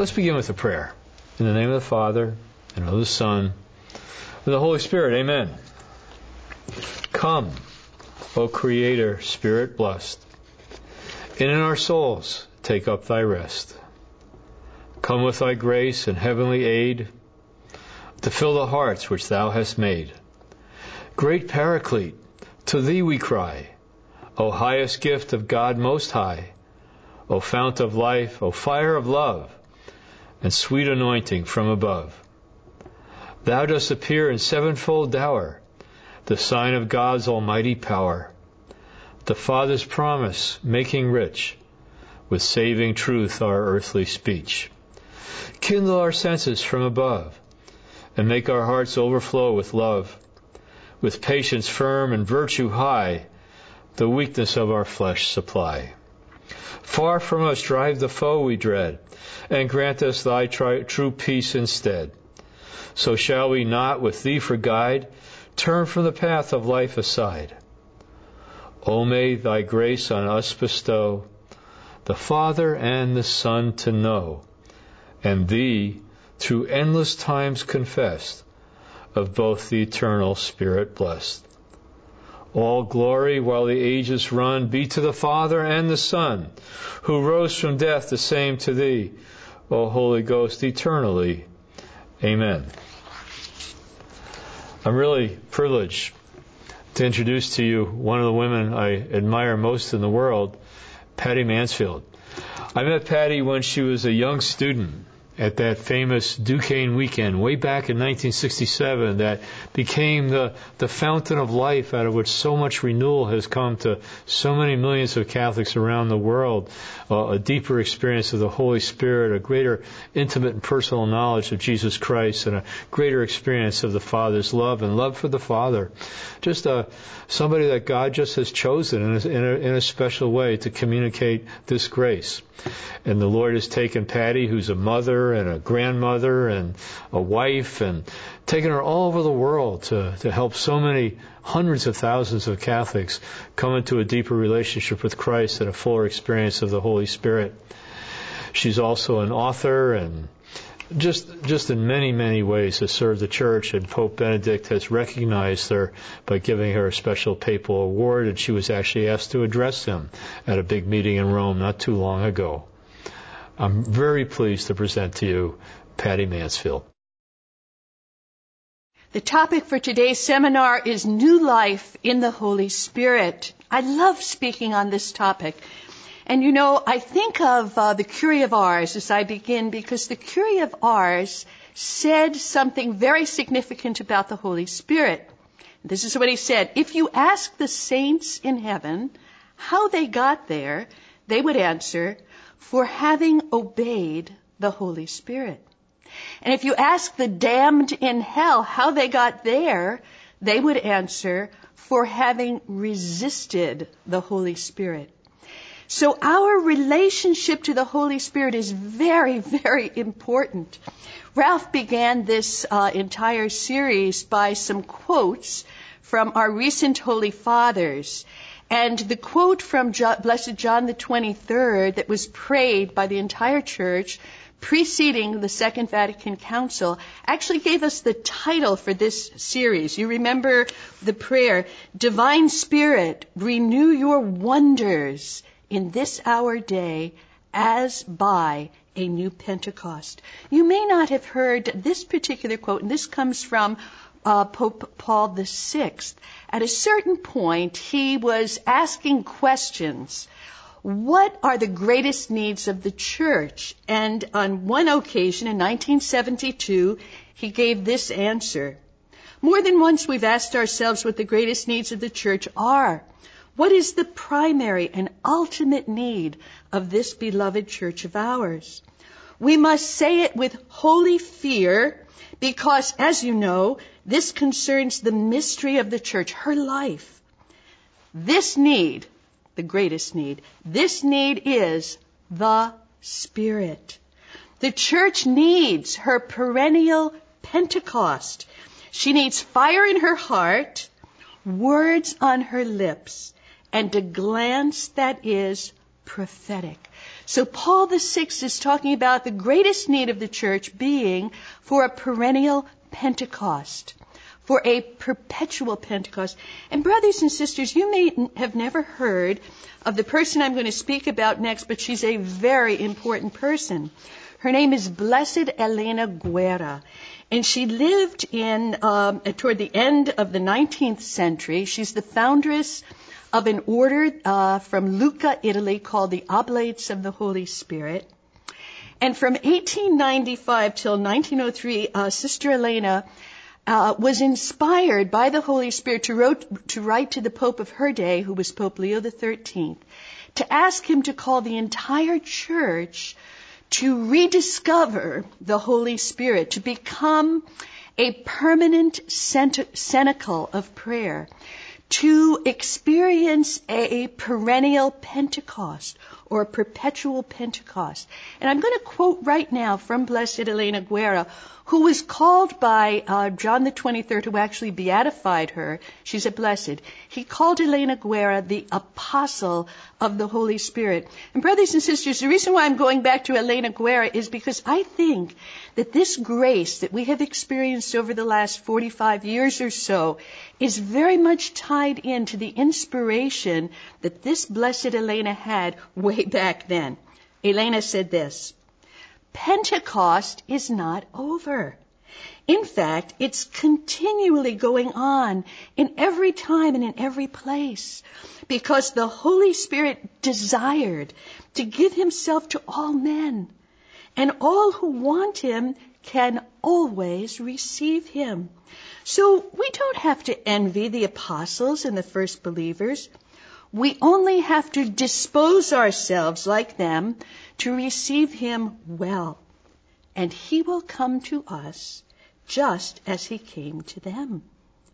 Let's begin with a prayer. In the name of the Father, and of the Son, and the Holy Spirit. Amen. Come, O Creator, Spirit blessed, and in our souls take up thy rest. Come with thy grace and heavenly aid to fill the hearts which thou hast made. Great Paraclete, to thee we cry, O highest gift of God Most High, O fount of life, O fire of love, and sweet anointing from above. Thou dost appear in sevenfold dower, the sign of God's almighty power, the Father's promise making rich, with saving truth our earthly speech. Kindle our senses from above, and make our hearts overflow with love, with patience firm and virtue high, the weakness of our flesh supply. Far from us drive the foe we dread, and grant us thy true peace instead. So shall we not, with thee for guide, turn from the path of life aside. O may thy grace on us bestow, the Father and the Son to know, and thee through endless times confessed, of both the eternal Spirit blessed. All glory while the ages run be to the Father and the Son, who rose from death, the same to thee, O Holy Ghost, eternally. Amen. I'm really privileged to introduce to you one of the women I admire most in the world, Patty Mansfield. I met Patty when she was a young student at that famous Duquesne weekend way back in 1967 that became the fountain of life out of which so much renewal has come to so many millions of Catholics around the world, a deeper experience of the Holy Spirit, a greater intimate and personal knowledge of Jesus Christ, and a greater experience of the Father's love and love for the Father. Just somebody that God just has chosen in a special way to communicate this grace. And the Lord has taken Patty, who's a mother and a grandmother and a wife, and taken her all over the world to help so many hundreds of thousands of Catholics come into a deeper relationship with Christ and a fuller experience of the Holy Spirit. She's also an author and just in many, many ways has served the Church, and Pope Benedict has recognized her by giving her a special papal award, and she was actually asked to address him at a big meeting in Rome not too long ago. I'm very pleased to present to you Patty Mansfield. The topic for today's seminar is New Life in the Holy Spirit. I love speaking on this topic. And you know, I think of the Curé of Ars as I begin, because the Curé of Ars said something very significant about the Holy Spirit. This is what he said: if you ask the saints in heaven how they got there, they would answer, for having obeyed the Holy Spirit. And if you ask the damned in hell how they got there, they would answer, for having resisted the Holy Spirit. So our relationship to the Holy Spirit is very, very important. Ralph began this entire series by some quotes from our recent Holy Fathers. And the quote from Blessed John the 23rd that was prayed by the entire Church preceding the Second Vatican Council actually gave us the title for this series. You remember the prayer, Divine Spirit, renew your wonders in this our day as by a new Pentecost. You may not have heard this particular quote, and this comes from Pope Paul VI. At a certain point, he was asking questions. What are the greatest needs of the Church? And on one occasion in 1972, he gave this answer. More than once we've asked ourselves what the greatest needs of the Church are. What is the primary and ultimate need of this beloved Church of ours? We must say it with holy fear because, as you know, this concerns the mystery of the Church, her life. This need, the greatest need, this need is the Spirit. The Church needs her perennial Pentecost. She needs fire in her heart, words on her lips, and a glance that is prophetic. So Paul VI is talking about the greatest need of the church being for a perennial Pentecost, for a perpetual Pentecost. And brothers and sisters, you may have never heard of the person I'm going to speak about next, but she's a very important person. Her name is Blessed Elena Guerra, and she lived in toward the end of the 19th century. She's the foundress of an order from Lucca, Italy, called the Oblates of the Holy Spirit. And from 1895 till 1903, Sister Elena was inspired by the Holy Spirit to write to the Pope of her day, who was Pope Leo XIII, to ask him to call the entire church to rediscover the Holy Spirit, to become a permanent cenacle of prayer, to experience a perennial Pentecost or a perpetual Pentecost. And I'm going to quote right now from Blessed Elena Guerra, who was called by John the 23rd, who actually beatified her. She's a blessed. He called Elena Guerra the apostle of the Holy Spirit. And brothers and sisters, the reason why I'm going back to Elena Guerra is because I think that this grace that we have experienced over the last 45 years or so is very much tied into the inspiration that this blessed Elena had way back then. Elena said this: Pentecost is not over. In fact, it's continually going on in every time and in every place, because the Holy Spirit desired to give himself to all men, and all who want him can always receive him. So we don't have to envy the apostles and the first believers. We only have to dispose ourselves like them to receive him well, and he will come to us just as he came to them.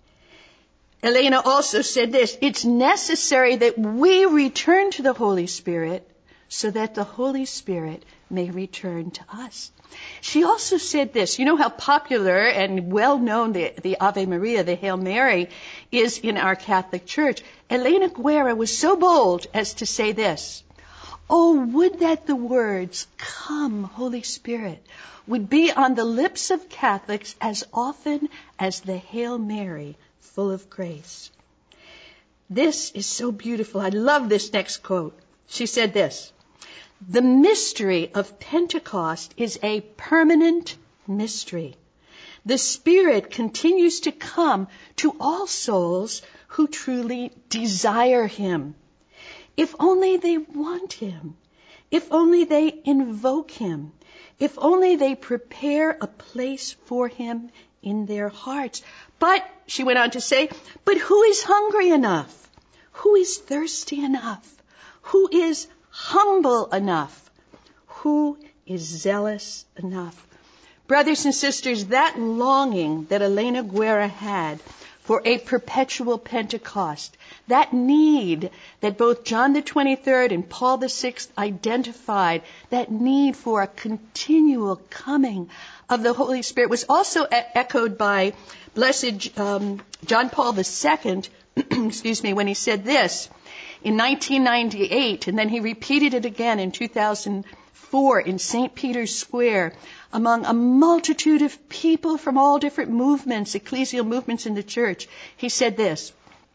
Elena also said this: it's necessary that we return to the Holy Spirit so that the Holy Spirit may return to us. She also said this: you know how popular and well known the Ave Maria, the Hail Mary, is in our Catholic Church. Elena Guerra was so bold as to say this: oh, would that the words, "Come, Holy Spirit," would be on the lips of Catholics as often as the Hail Mary, full of grace. This is so beautiful. I love this next quote. She said this: the mystery of Pentecost is a permanent mystery. The Spirit continues to come to all souls who truly desire him. If only they want him, if only they invoke him, if only they prepare a place for him in their hearts. But, she went on to say, but who is hungry enough? Who is thirsty enough? Who is humble enough? Who is zealous enough? Brothers and sisters, that longing that Elena Guerra had for a perpetual Pentecost, that need that both John the 23rd and Paul the 6th identified, that need for a continual coming of the Holy Spirit, was also echoed by Blessed John Paul II, excuse me, when he said this in 1998, and then he repeated it again in 2004 in St. Peter's Square, among a multitude of people from all different movements, ecclesial movements in the church. He said this: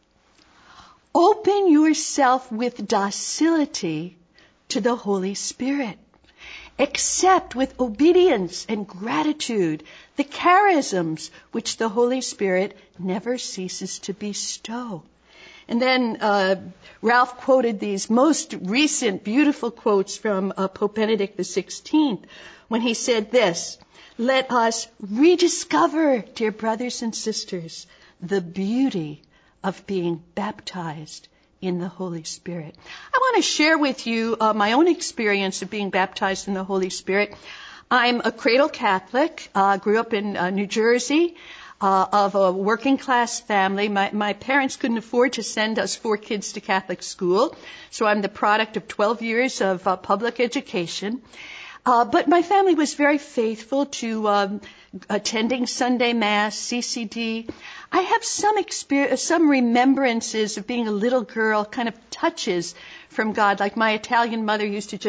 open yourself with docility to the Holy Spirit. Accept with obedience and gratitude the charisms which the Holy Spirit never ceases to bestow. And then Ralph quoted these most recent beautiful quotes from Pope Benedict XVI, when he said this: let us rediscover, dear brothers and sisters, the beauty of being baptized in the Holy Spirit. I want to share with you my own experience of being baptized in the Holy Spirit. I'm a cradle Catholic, grew up in New Jersey, of a working class family. My parents couldn't afford to send us 4 kids to Catholic school, so I'm the product of 12 years of public education. But my family was very faithful to attending Sunday Mass, CCD. I have some remembrances of being a little girl, kind of touches from God, like my Italian mother used to just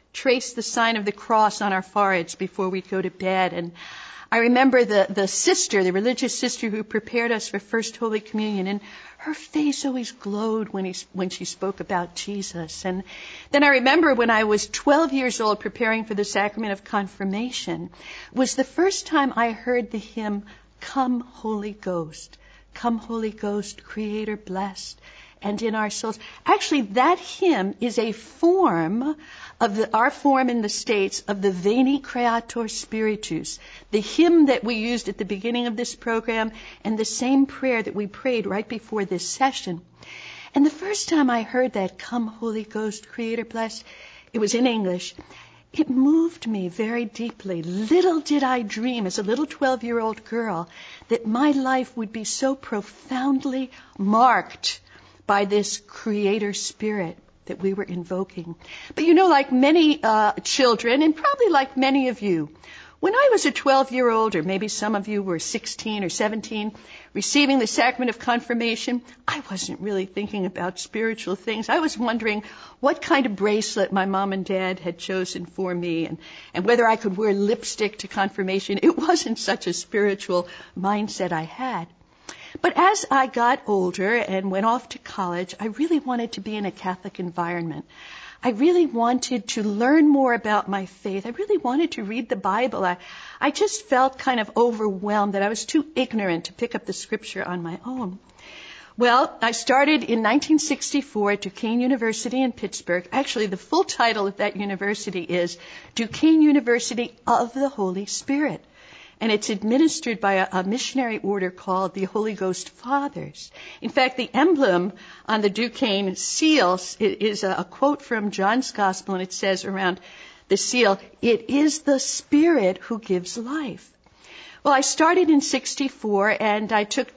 trace the sign of the cross on our foreheads before we'd go to bed. And I remember the sister, the religious sister who prepared us for First Holy Communion, and her face always glowed when she spoke about Jesus. And then I remember when I was 12 years old preparing for the sacrament of confirmation, was the first time I heard the hymn, Come Holy Ghost. Come Holy Ghost, Creator blessed, and in our souls. Actually, that hymn is a form of our form in the States of the Veni Creator Spiritus, the hymn that we used at the beginning of this program and the same prayer that we prayed right before this session. And the first time I heard that, Come Holy Ghost, Creator blessed, it was in English. It moved me very deeply. Little did I dream as a little 12-year-old girl that my life would be so profoundly marked by this Creator Spirit that we were invoking. But you know, like many children, and probably like many of you, when I was a 12-year-old, or maybe some of you were 16 or 17, receiving the sacrament of confirmation, I wasn't really thinking about spiritual things. I was wondering what kind of bracelet my mom and dad had chosen for me, and whether I could wear lipstick to confirmation. It wasn't such a spiritual mindset I had. But as I got older and went off to college, I really wanted to be in a Catholic environment. I really wanted to learn more about my faith. I really wanted to read the Bible. I just felt kind of overwhelmed that I was too ignorant to pick up the scripture on my own. Well, I started in 1964 at Duquesne University in Pittsburgh. Actually, the full title of that university is Duquesne University of the Holy Spirit. And it's administered by a missionary order called the Holy Ghost Fathers. In fact, the emblem on the Duquesne seal is a quote from John's Gospel, and it says around the seal, "It is the Spirit who gives life." Well, I started in 64, and I took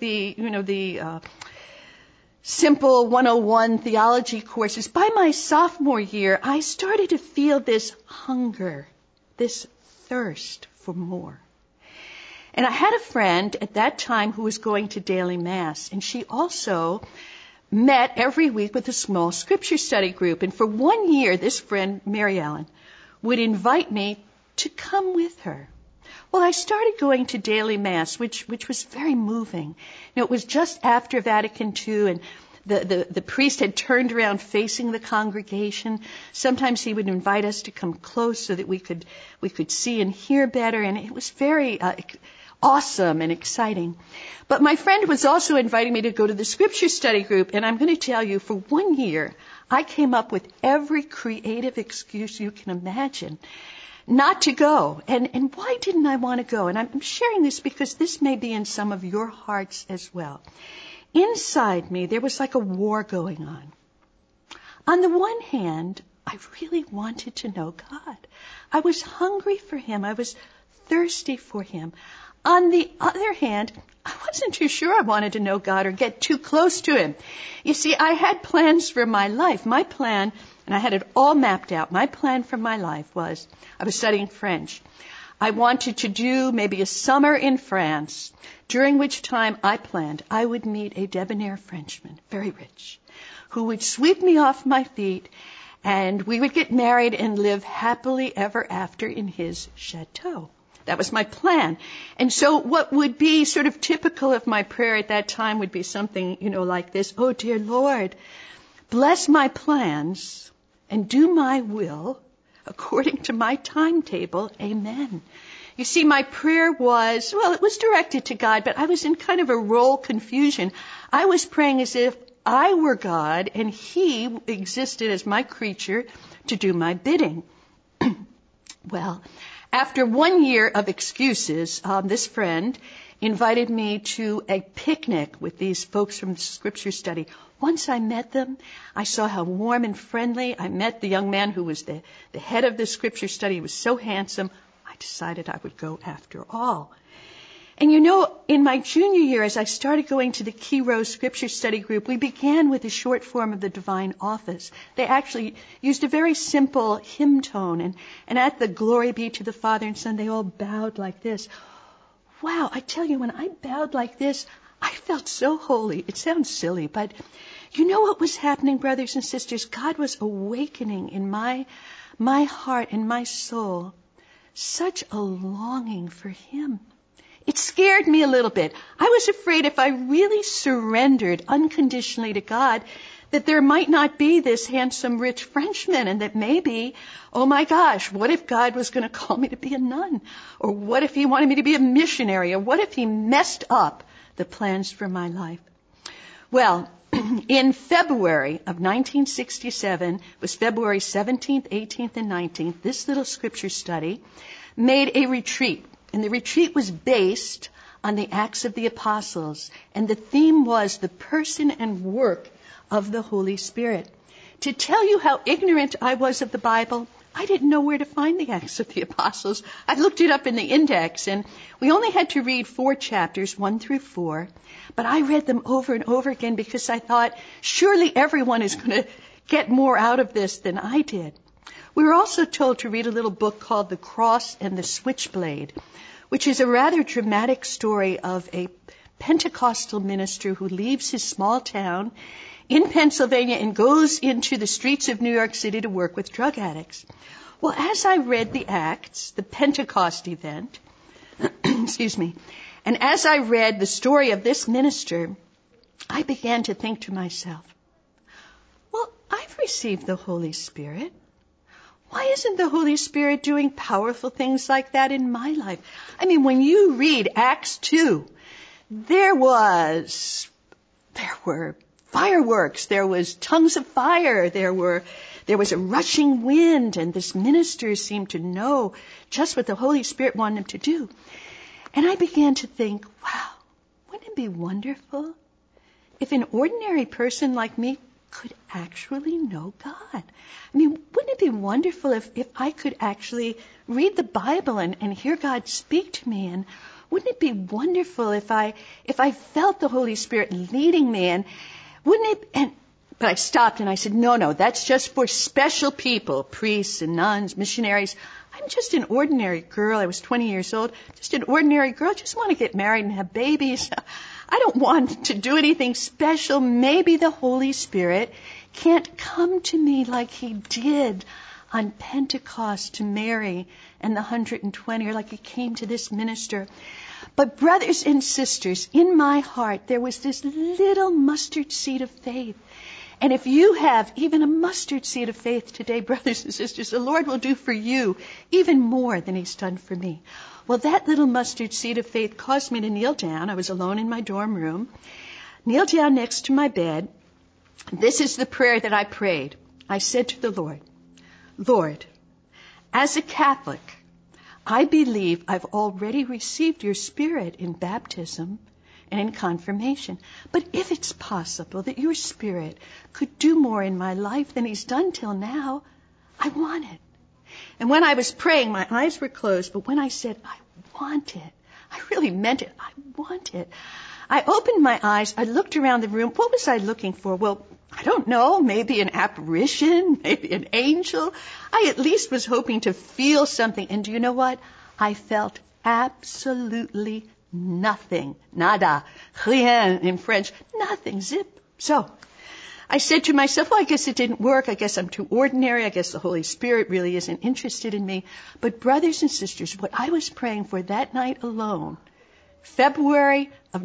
the simple 101 theology courses. By my sophomore year, I started to feel this hunger, this thirst for more. And I had a friend at that time who was going to daily Mass, and she also met every week with a small scripture study group. And for 1 year, this friend, Mary Ellen, would invite me to come with her. Well, I started going to daily Mass, which was very moving. You know, it was just after Vatican II, and the priest had turned around facing the congregation. Sometimes he would invite us to come close so that we could see and hear better, and it was very awesome and exciting. But my friend was also inviting me to go to the scripture study group, and I'm going to tell you, for 1 year, I came up with every creative excuse you can imagine not to go. And why didn't I want to go? And I'm sharing this because this may be in some of your hearts as well. Inside me, there was like a war going on. On the one hand, I really wanted to know God. I was hungry for Him. I was thirsty for Him. On the other hand, I wasn't too sure I wanted to know God or get too close to Him. You see, I had plans for my life. My plan, and I had it all mapped out, my plan for my life was, I was studying French. I wanted to do maybe a summer in France, during which time I planned I would meet a debonair Frenchman, very rich, who would sweep me off my feet, and we would get married and live happily ever after in his chateau. That was my plan. And so what would be sort of typical of my prayer at that time would be something, like this. Oh, dear Lord, bless my plans and do my will according to my timetable. Amen. You see, my prayer was, it was directed to God, but I was in kind of a role confusion. I was praying as if I were God and He existed as my creature to do my bidding. Well, after 1 year of excuses, this friend invited me to a picnic with these folks from the scripture study. Once I met them, I saw how warm and friendly. I met the young man who was the head of the scripture study. He was so handsome. I decided I would go after all. And in my junior year, as I started going to the Key Rose Scripture Study Group, we began with a short form of the Divine Office. They actually used a very simple hymn tone, and at the Glory Be to the Father and Son, they all bowed like this. Wow, I tell you, when I bowed like this, I felt so holy. It sounds silly, but You know what was happening, brothers and sisters? God was awakening in my heart and my soul such a longing for Him. It scared me a little bit. I was afraid if I really surrendered unconditionally to God, that there might not be this handsome, rich Frenchman, and that maybe, oh my gosh, what if God was going to call me to be a nun? Or what if He wanted me to be a missionary? Or what if He messed up the plans for my life? Well, in February of 1967, it was February 17th, 18th, and 19th, this little scripture study made a retreat. And the retreat was based on the Acts of the Apostles. And the theme was the person and work of the Holy Spirit. To tell you how ignorant I was of the Bible, I didn't know where to find the Acts of the Apostles. I looked it up in the index, and we only had to read 4 chapters, 1 through 4. But I read them over and over again because I thought, surely everyone is going to get more out of this than I did. We were also told to read a little book called The Cross and the Switchblade, which is a rather dramatic story of a Pentecostal minister who leaves his small town in Pennsylvania and goes into the streets of New York City to work with drug addicts. Well, as I read the Acts, the Pentecost event, excuse me, and as I read the story of this minister, I began to think to myself, well, I've received the Holy Spirit. Why isn't the Holy Spirit doing powerful things like that in my life? I mean, when you read Acts 2, there were fireworks, there was tongues of fire, there was a rushing wind, and this minister seemed to know just what the Holy Spirit wanted him to do. And I began to think, wow, wouldn't it be wonderful if an ordinary person like me could actually know God? I mean, wouldn't it be wonderful if I could actually read the Bible and hear God speak to me? And wouldn't it be wonderful if I felt the Holy Spirit leading me? And wouldn't it? But I stopped and I said, no, that's just for special people, priests and nuns, missionaries. I'm just an ordinary girl. I was 20 years old, just an ordinary girl. Just want to get married and have babies. I don't want to do anything special. Maybe the Holy Spirit can't come to me like He did on Pentecost to Mary and the 120, or like He came to this minister. But brothers and sisters, in my heart, there was this little mustard seed of faith. And if you have even a mustard seed of faith today, brothers and sisters, the Lord will do for you even more than He's done for me. Well, that little mustard seed of faith caused me to kneel down. I was alone in my dorm room. Kneel down next to my bed. This is the prayer that I prayed. I said to the Lord, Lord, as a Catholic, I believe I've already received your Spirit in baptism and in confirmation. But if it's possible that your Spirit could do more in my life than He's done till now, I want it. And when I was praying, my eyes were closed, but when I said, I want it, I really meant it. I want it. I opened my eyes. I looked around the room. What was I looking for? Well, I don't know. Maybe an apparition, maybe an angel. I at least was hoping to feel something. And do you know what? I felt absolutely nothing. Nada. Rien in French. Nothing. Zip. So I said to myself, well, I guess it didn't work. I guess I'm too ordinary. I guess the Holy Spirit really isn't interested in me. But brothers and sisters, what I was praying for that night alone, February of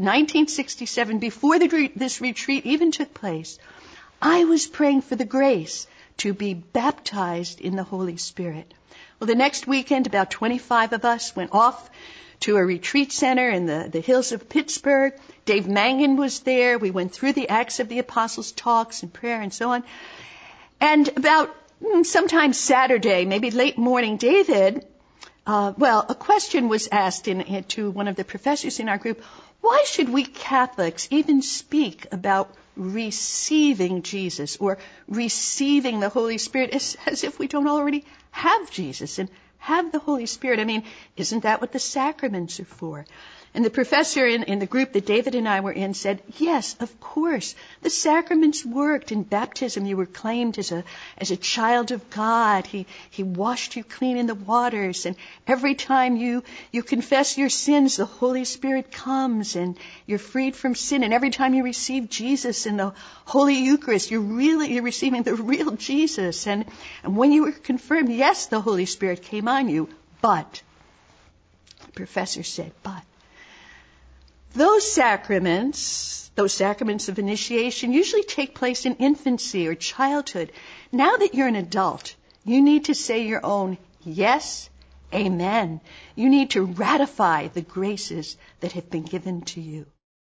1967, before this retreat even took place, I was praying for the grace to be baptized in the Holy Spirit. Well, the next weekend, about 25 of us went off to a retreat center in the hills of Pittsburgh. Dave Mangan was there. We went through the Acts of the Apostles talks and prayer and so on. And about sometime Saturday, maybe late morning, David, a question was asked to one of the professors in our group. Why should we Catholics even speak about receiving Jesus or receiving the Holy Spirit as if we don't already have Jesus and have the Holy Spirit? I mean, isn't that what the sacraments are for? And the professor in the group that David and I were in said, yes, of course, the sacraments worked. In baptism, you were claimed as a child of God. He washed you clean in the waters. And every time you confess your sins, the Holy Spirit comes and you're freed from sin. And every time you receive Jesus in the Holy Eucharist, you're receiving the real Jesus. And when you were confirmed, yes, the Holy Spirit came on you. But, the professor said, but, those sacraments of initiation usually take place in infancy or childhood. Now that you're an adult, you need to say your own yes, amen. You need to ratify the graces that have been given to you.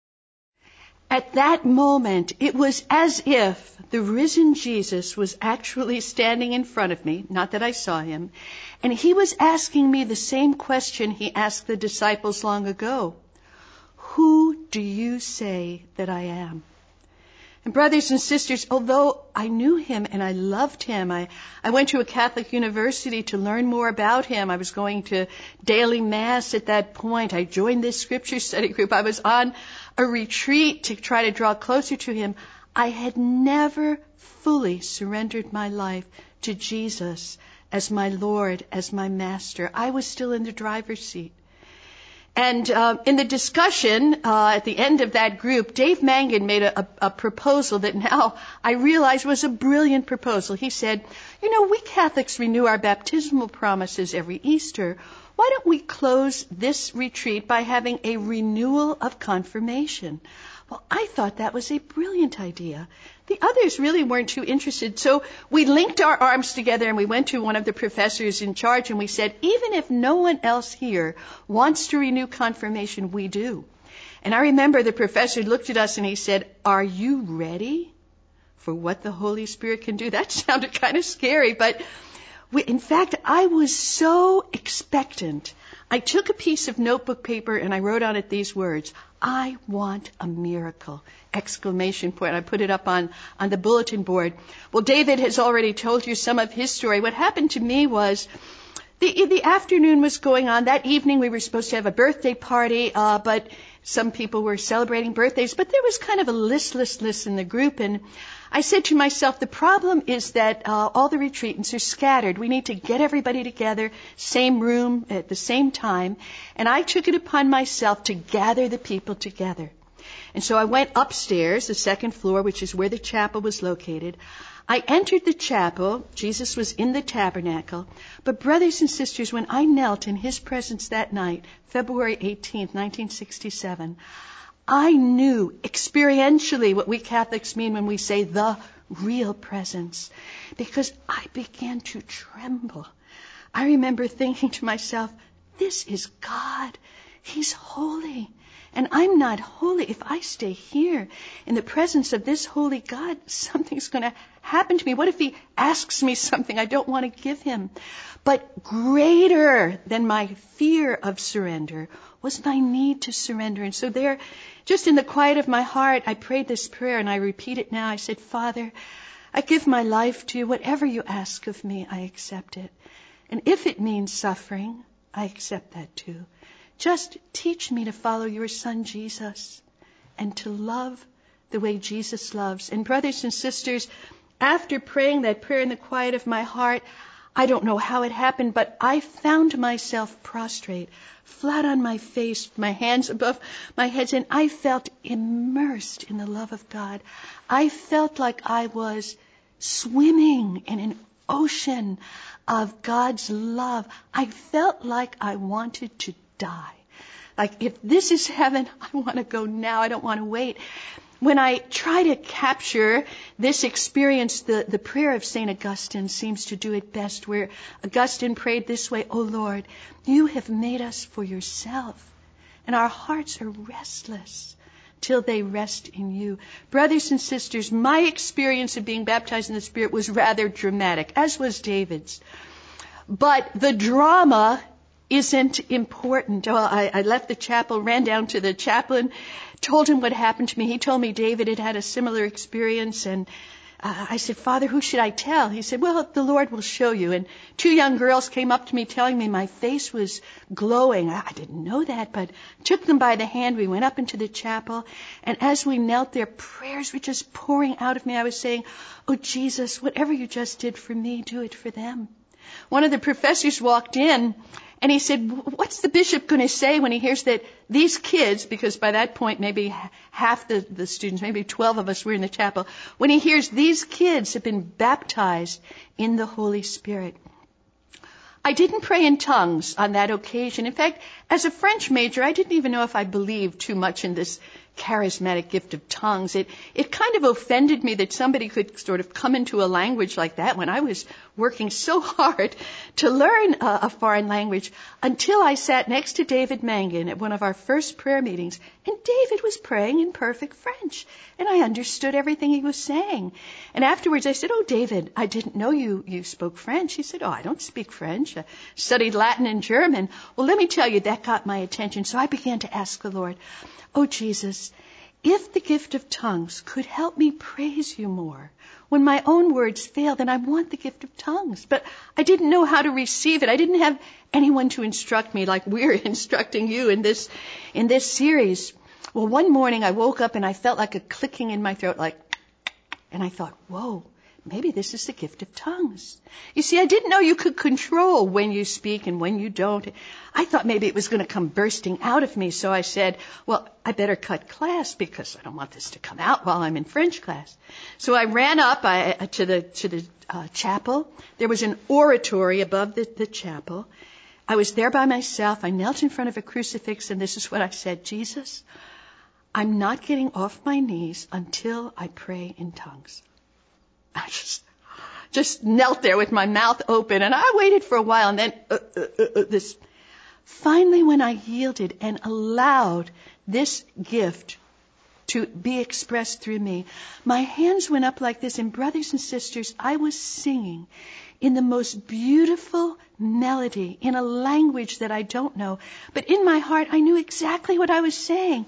At that moment, it was as if the risen Jesus was actually standing in front of me, not that I saw him, and he was asking me the same question he asked the disciples long ago. Who do you say that I am? And brothers and sisters, although I knew him and I loved him, I went to a Catholic university to learn more about him. I was going to daily mass at that point. I joined this scripture study group. I was on a retreat to try to draw closer to him. I had never fully surrendered my life to Jesus as my Lord, as my Master. I was still in the driver's seat. And in the discussion at the end of that group, Dave Mangan made a proposal that now I realize was a brilliant proposal. He said, we Catholics renew our baptismal promises every Easter. Why don't we close this retreat by having a renewal of confirmation? Well, I thought that was a brilliant idea. The others really weren't too interested. So we linked our arms together and we went to one of the professors in charge and we said, even if no one else here wants to renew confirmation, we do. And I remember the professor looked at us and he said, are you ready for what the Holy Spirit can do? That sounded kind of scary, but in fact, I was so expectant. I took a piece of notebook paper and I wrote on it these words, I want a miracle! Exclamation point. I put it up on the bulletin board. Well, David has already told you some of his story. What happened to me was the afternoon was going on. That evening we were supposed to have a birthday party, but some people were celebrating birthdays. But there was kind of a listlessness in the group, and I said to myself, the problem is that all the retreatants are scattered. We need to get everybody together, same room, at the same time. And I took it upon myself to gather the people together. And so I went upstairs, the second floor, which is where the chapel was located. I entered the chapel. Jesus was in the tabernacle. But brothers and sisters, when I knelt in his presence that night, February 18th, 1967, I knew experientially what we Catholics mean when we say the real presence, because I began to tremble. I remember thinking to myself, this is God. He's holy. And I'm not holy. If I stay here in the presence of this holy God, something's going to happen to me. What if he asks me something I don't want to give him? But greater than my fear of surrender was my need to surrender. And so there, just in the quiet of my heart, I prayed this prayer and I repeat it now. I said, Father, I give my life to you. Whatever you ask of me, I accept it. And if it means suffering, I accept that too. Just teach me to follow your Son, Jesus, and to love the way Jesus loves. And brothers and sisters, after praying that prayer in the quiet of my heart, I don't know how it happened, but I found myself prostrate, flat on my face, my hands above my head, and I felt immersed in the love of God. I felt like I was swimming in an ocean of God's love. I felt like I wanted to die. Like, if this is heaven, I want to go now. I don't want to wait. When I try to capture this experience, the prayer of St. Augustine seems to do it best, where Augustine prayed this way, O Lord, you have made us for yourself, and our hearts are restless till they rest in you. Brothers and sisters, my experience of being baptized in the Spirit was rather dramatic, as was David's. But the drama isn't important. Well, I left the chapel, ran down to the chaplain, told him what happened to me. He told me David had had a similar experience, and I said, Father, who should I tell? He said, well, the Lord will show you. And 2 young girls came up to me telling me my face was glowing. I didn't know that, but took them by the hand. We went up into the chapel. And as we knelt there, prayers were just pouring out of me. I was saying, oh, Jesus, whatever you just did for me, do it for them. One of the professors walked in, and he said, what's the bishop going to say when he hears that these kids, because by that point maybe half the students, maybe 12 of us were in the chapel, when he hears these kids have been baptized in the Holy Spirit? I didn't pray in tongues on that occasion. In fact, as a French major, I didn't even know if I believed too much in this charismatic gift of tongues. It kind of offended me that somebody could sort of come into a language like that when I was working so hard to learn a foreign language, until I sat next to David Mangan at one of our first prayer meetings, and David was praying in perfect French, and I understood everything he was saying. And afterwards I said, oh, David, I didn't know you spoke French. He said, oh, I don't speak French. I studied Latin and German. Well, let me tell you, that got my attention. So I began to ask the Lord, oh, Jesus, if the gift of tongues could help me praise you more when my own words fail, then I want the gift of tongues. But I didn't know how to receive it. I didn't have anyone to instruct me like we're instructing you in this series. Well, one morning I woke up and I felt like a clicking in my throat, and I thought, whoa, maybe this is the gift of tongues. You see, I didn't know you could control when you speak and when you don't. I thought maybe it was going to come bursting out of me. So I said, well, I better cut class because I don't want this to come out while I'm in French class. So I ran up to the chapel. There was an oratory above the chapel. I was there by myself. I knelt in front of a crucifix, and this is what I said: Jesus, I'm not getting off my knees until I pray in tongues. I just knelt there with my mouth open, and I waited for a while, and then this. Finally, when I yielded and allowed this gift to be expressed through me, my hands went up like this, and brothers and sisters, I was singing in the most beautiful melody in a language that I don't know, but in my heart I knew exactly what I was saying.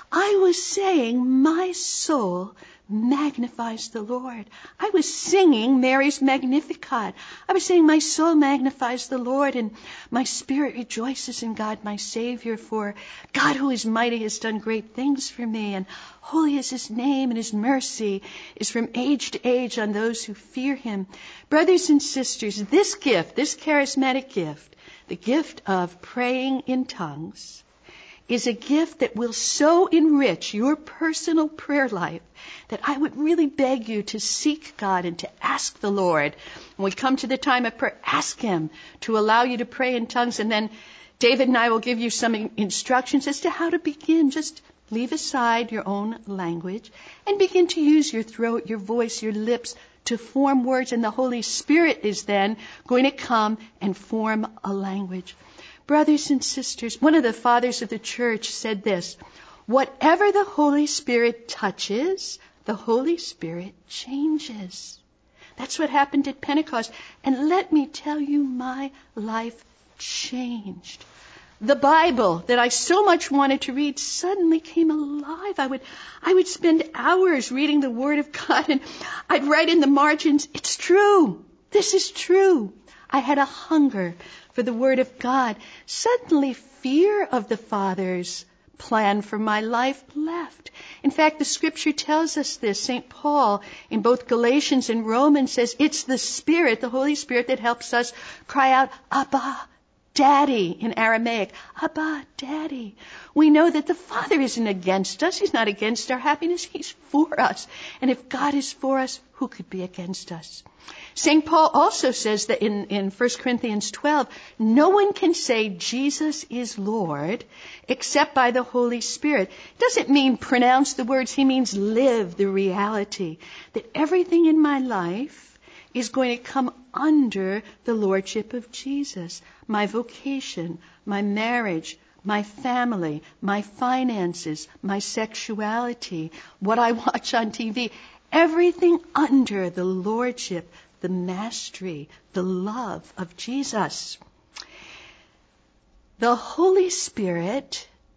I was saying, my soul magnifies the Lord. I was singing Mary's Magnificat. I was saying, my soul magnifies the Lord, and my spirit rejoices in God my Savior, for God who is mighty has done great things for me, and holy is his name, and his mercy is from age to age on those who fear him. Brothers and sisters, this gift, this charismatic gift, the gift of praying in tongues, is a gift that will so enrich your personal prayer life that I would really beg you to seek God and to ask the Lord. When we come to the time of prayer, ask him to allow you to pray in tongues, and then David and I will give you some instructions as to how to begin. Just leave aside your own language and begin to use your throat, your voice, your lips to form words, and the Holy Spirit is then going to come and form a language. Brothers and sisters, one of the fathers of the church said this: whatever the Holy Spirit touches, the Holy Spirit changes. That's what happened at Pentecost. And let me tell you, my life changed. The Bible that I so much wanted to read suddenly came alive. I would spend hours reading the Word of God, and I'd write in the margins, it's true. This is true. I had a hunger for the Word of God. Suddenly, fear of the Father's plan for my life left. In fact, the Scripture tells us this. St. Paul, in both Galatians and Romans, says it's the Spirit, the Holy Spirit, that helps us cry out, Abba, Daddy, in Aramaic. Abba, Daddy. We know that the Father isn't against us. He's not against our happiness. He's for us. And if God is for us, who could be against us? St. Paul also says that in 1 Corinthians 12, no one can say Jesus is Lord except by the Holy Spirit. It doesn't mean pronounce the words. He means live the reality that everything in my life is going to come under the Lordship of Jesus. My vocation, my marriage, my family, my finances, my sexuality, what I watch on TV, everything under the Lordship, the mastery, the love of Jesus. The Holy Spirit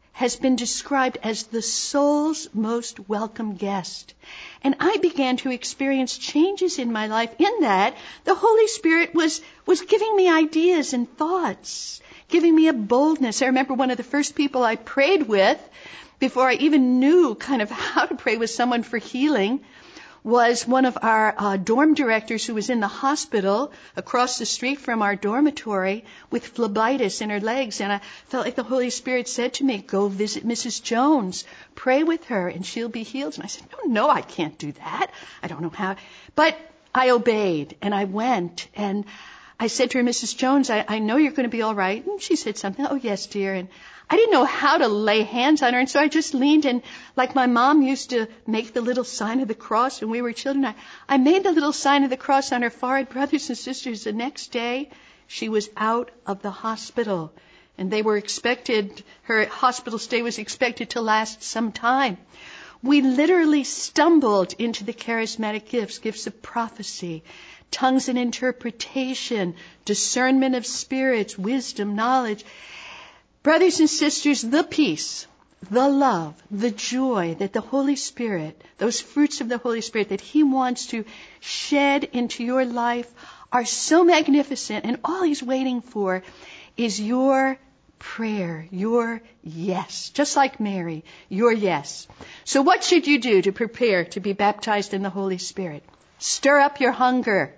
has been described as the soul's most welcome guest. And I began to experience changes in my life in that the Holy Spirit was giving me ideas and thoughts, giving me a boldness. I remember one of the first people I prayed with, before I even knew kind of how to pray with someone for healing, was one of our dorm directors who was in the hospital across the street from our dormitory with phlebitis in her legs. And I felt like the Holy Spirit said to me, go visit Mrs. Jones, pray with her, and she'll be healed. And I said, no, I can't do that. I don't know how. But I obeyed, and I went, and I said to her, Mrs. Jones, I know you're going to be all right. And she said something, oh, yes, dear. And I didn't know how to lay hands on her, and so I just leaned and, like my mom used to make the little sign of the cross when we were children, I made the little sign of the cross on her forehead. Brothers and sisters, the next day, she was out of the hospital, and they were expected, her hospital stay was expected to last some time. We literally stumbled into the charismatic gifts of prophecy, tongues and interpretation, discernment of spirits, wisdom, knowledge. Brothers and sisters, the peace, the love, the joy that the Holy Spirit, those fruits of the Holy Spirit that He wants to shed into your life are so magnificent, and all He's waiting for is your prayer, your yes, just like Mary, your yes. So what should you do to prepare to be baptized in the Holy Spirit? Stir up your hunger.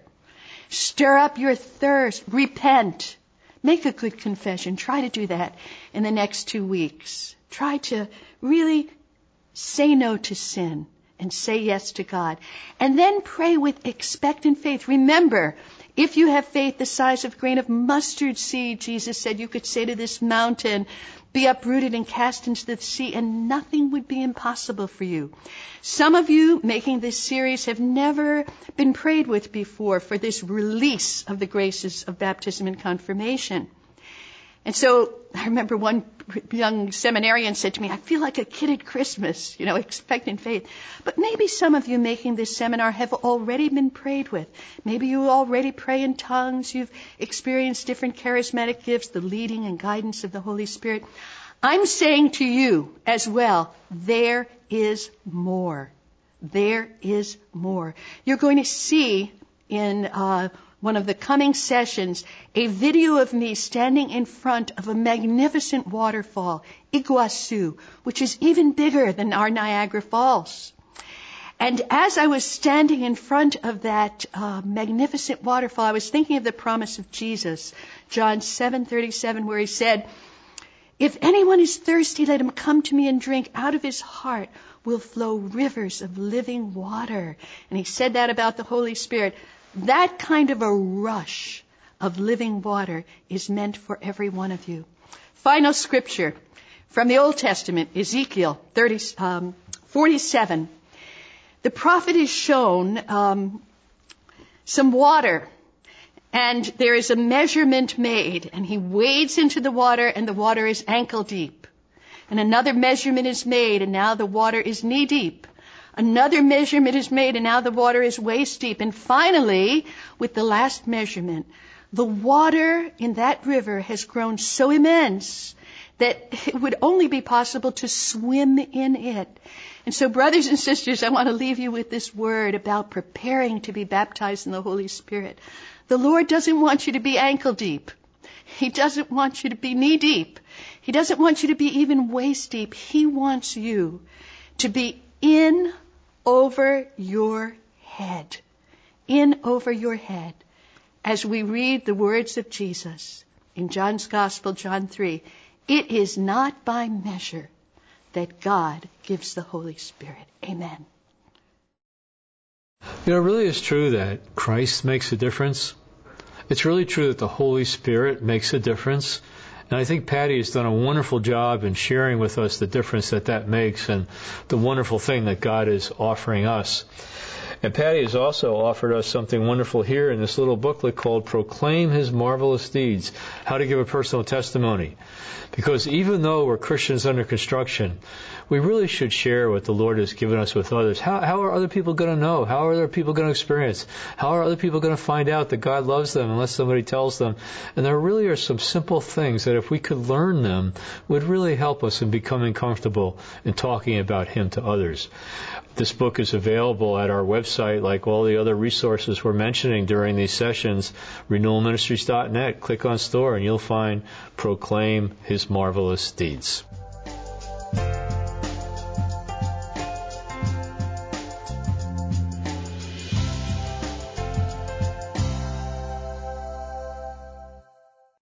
Stir up your thirst. Repent. Make a good confession. Try to do that in the next 2 weeks. Try to really say no to sin and say yes to God. And then pray with expectant faith. Remember, if you have faith the size of a grain of mustard seed, Jesus said, you could say to this mountain, be uprooted and cast into the sea, and nothing would be impossible for you. Some of you making this series have never been prayed with before for this release of the graces of baptism and confirmation. And so I remember one young seminarian said to me, I feel like a kid at Christmas, expecting faith. But maybe some of you making this seminar have already been prayed with. Maybe you already pray in tongues. You've experienced different charismatic gifts, the leading and guidance of the Holy Spirit. I'm saying to you as well, there is more. There is more. You're going to see in one of the coming sessions a video of me standing in front of a magnificent waterfall, Iguazu, which is even bigger than our Niagara Falls. And as I was standing in front of that magnificent waterfall, I was thinking of the promise of Jesus, John 7:37, where He said, if anyone is thirsty, let him come to me and drink. Out of his heart will flow rivers of living water. And He said that about the Holy Spirit. That kind of a rush of living water is meant for every one of you. Final scripture from the Old Testament, Ezekiel 47. The prophet is shown some water, and there is a measurement made, and he wades into the water, and the water is ankle deep. And another measurement is made, and now the water is knee deep. Another measurement is made, and now the water is waist deep. And finally, with the last measurement, the water in that river has grown so immense that it would only be possible to swim in it. And so, brothers and sisters, I want to leave you with this word about preparing to be baptized in the Holy Spirit. The Lord doesn't want you to be ankle deep. He doesn't want you to be knee deep. He doesn't want you to be even waist deep. He wants you to be in over your head. In over your head. As we read the words of Jesus in John's Gospel, John 3, it is not by measure that God gives the Holy Spirit. Amen. It really is true that Christ makes a difference. It's really true that the Holy Spirit makes a difference. And I think Patty has done a wonderful job in sharing with us the difference that makes and the wonderful thing that God is offering us. And Patty has also offered us something wonderful here in this little booklet called Proclaim His Marvelous Deeds, How to Give a Personal Testimony. Because even though we're Christians under construction, we really should share what the Lord has given us with others. How are other people going to know? How are other people going to experience? How are other people going to find out that God loves them unless somebody tells them? And there really are some simple things that if we could learn them would really help us in becoming comfortable in talking about Him to others. This book is available at our website, like all the other resources we're mentioning during these sessions, renewalministries.net. Click on store and you'll find Proclaim His Marvelous Deeds.